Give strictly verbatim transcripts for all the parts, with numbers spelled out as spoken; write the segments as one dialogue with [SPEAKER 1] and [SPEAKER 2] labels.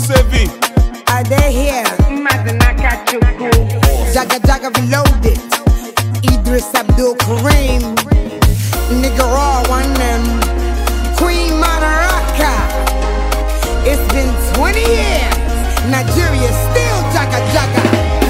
[SPEAKER 1] Sevi.
[SPEAKER 2] Are they here? Jaga Jaga reloaded. Idris Abdul Kareem. Nigga raw one them. Queen Monaraka. It's been twenty years. Nigeria still Jaga Jaga.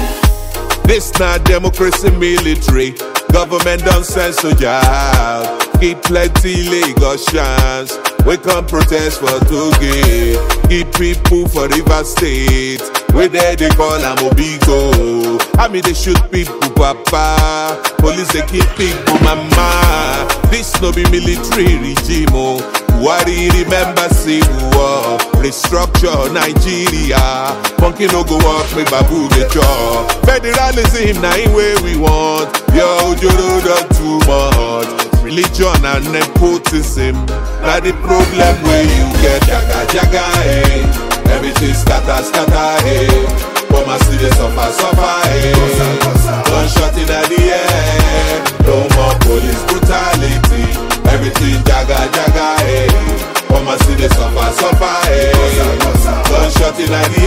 [SPEAKER 1] This not democracy military. Government don't censor y'all. Keep plenty Lagosians. We come protest for Toge. Keep people for River State. We there they call them Obigo. I mean they shoot people, papa. Police they keep people, mama. This no be military regime. Oh. Worry, remember civil war. Restructure Nigeria. Monkey no go walk me babu the jaw. Federalism na in way we want. Yo, Joro not too much. Religion and nepotism. Now the problem where you get jaga jaga eh. Everything scatter scatter eh. Come and see the suffer suffer eh. Gunshot in the air. No more police brutality. Everything jaga jaga eh. Come and see the suffer suffer eh. Gunshot in the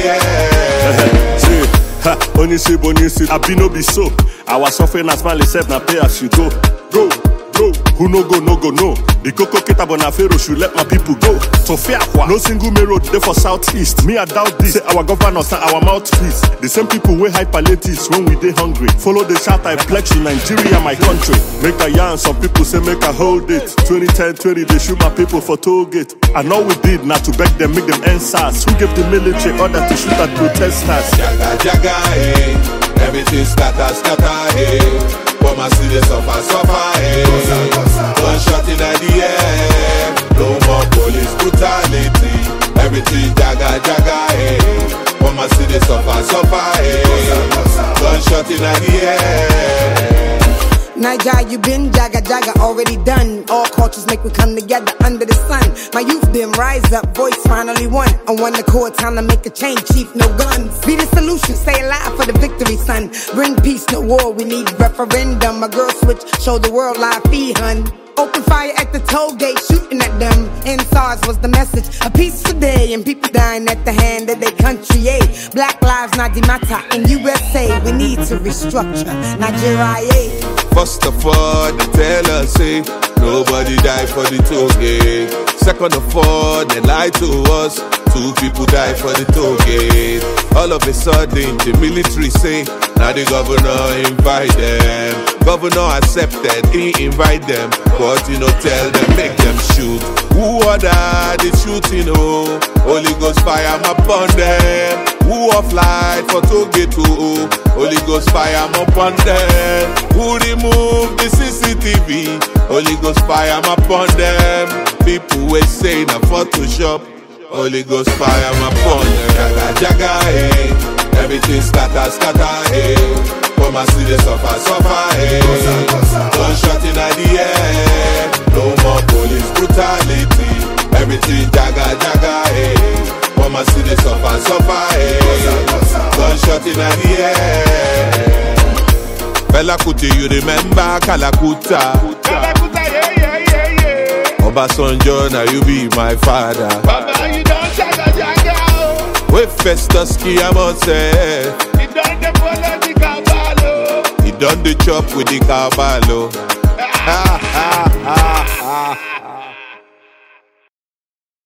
[SPEAKER 1] air.
[SPEAKER 3] See, ha, onisi bonisi, I be no be so. I was suffering as man said na pay as you go. Go. Go, who no go, no go, no. The Coco Kita Bonafero should let my people go. So fair, no single main road there for southeast. Me, I doubt this. Say our governors and our mouthpiece. The same people we high palliatives when we dey hungry. Follow the chart, I pledge to Nigeria, my country. Make a yarn, some people say make a hold it. twenty ten, twenty, they shoot my people for toll gate. And all we did not to beg them, make them end SARS. Who gave the military order to shoot at protesters?
[SPEAKER 1] Jaga, jaga, eh. Everything scatter, scatter, eh. Come and see the suffer, suffer, eh. Gunshot in the air. No more police brutality. Everything jaga, jaga, eh. Come and see the suffer, suffer, eh. Gunshot in the air.
[SPEAKER 2] Niger, you been jaga jaga, already done. All cultures make we come together under the sun. My youth been rise up, voice finally won. On one accord, time to make a change, chief, no guns. Be the solution, stay alive for the victory, son. Bring peace, no war, we need referendum. A girl switch, show the world live feed, hun. Open fire at the toll gate, shooting at them. In SARS was the message, a peaceful day, and people dying at the hand of their country. Eh? Black lives not matter in U S A. We need to restructure Nigeria. Eh?
[SPEAKER 1] First of all, they tell us, say, nobody died for the toll gate. Second of all, they lie to us. Two people died for the toll gate. All of a sudden, the military say, now the governor invite them. Governor accepted, he invite them. But you know, tell them, make them shoot. Who ordered the shooting, oh? Holy Ghost fire upon them. Who offline for toll gate, oh? Holy Ghost fire upon them. Who remove the C C T V? Holy Ghost fire upon them. People will say na Photoshop. Holy Ghost fire upon them. Jaga jaga eh. Everything scatter scatter eh. Come and see the suffer suffer eh. Gunshot in the air. No more police brutality. Everything jaga jaga eh. Come and see the suffer suffer eh. Gunshot in the air. Fela Kuti, you remember Kalakuta?
[SPEAKER 4] Kalakuta, yeah, yeah, yeah, yeah.
[SPEAKER 1] Obasanjo, now you be my father.
[SPEAKER 4] Baba, you don't jaga jaga.
[SPEAKER 1] With Festus Kiyamose.
[SPEAKER 4] He done the follow the caballo.
[SPEAKER 1] He done the chop with the caballo. Ha ha ha ha.